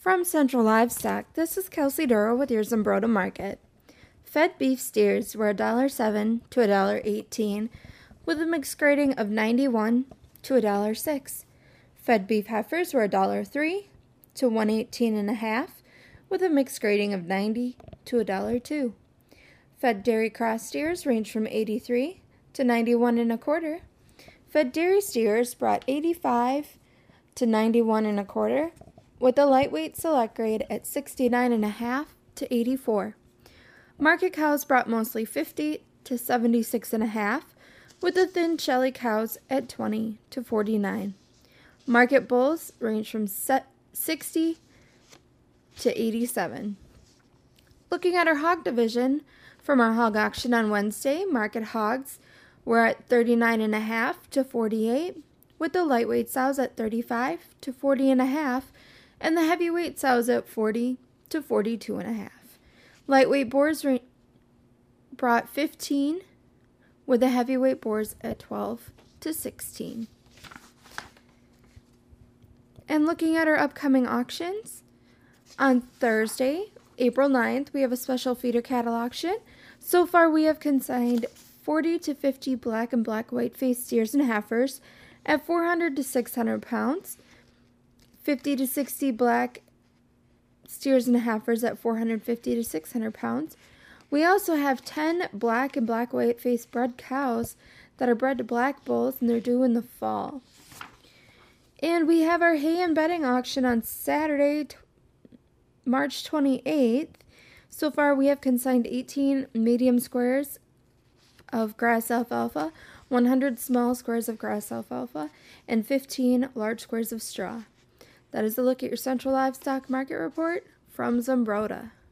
From Central Livestock, this is Kelsey Duro with your Zumbrota Market. Fed beef steers were $1.07 to $1.18, with a mixed grading of 91 to $1.06. Fed beef heifers were $1.03 to $1.18.5, with a mixed grading of 90 to $1.02. Fed dairy cross steers range from 83 to 91.25. Fed dairy steers brought 85 to 91.25, with a lightweight select grade at 69.5 to 84. Market cows brought mostly 50 to 76.5, with the thin shelly cows at 20 to 49. Market bulls range from 60 to 87. Looking at our hog division, from our hog auction on Wednesday, market hogs were at 39.5 to 48, with the lightweight sows at 35 to 40.5, and the heavyweight sows at 40 to 42.5. Lightweight boars brought 15, with the heavyweight boars at 12 to 16. And looking at our upcoming auctions, on Thursday, April 9th, we have a special feeder cattle auction. So far, we have consigned 40 to 50 black and black-white faced steers and heifers at 400 to 600 pounds, 50 to 60 black steers and heifers at 450 to 600 pounds. We also have 10 black and black-white faced bred cows that are bred to black bulls, and they're due in the fall. And we have our hay and bedding auction on Saturday, March 28th. So far, we have consigned 18 medium squares of grass alfalfa, 100 small squares of grass alfalfa, and 15 large squares of straw. That is a look at your Central Livestock Market Report from Zumbrota.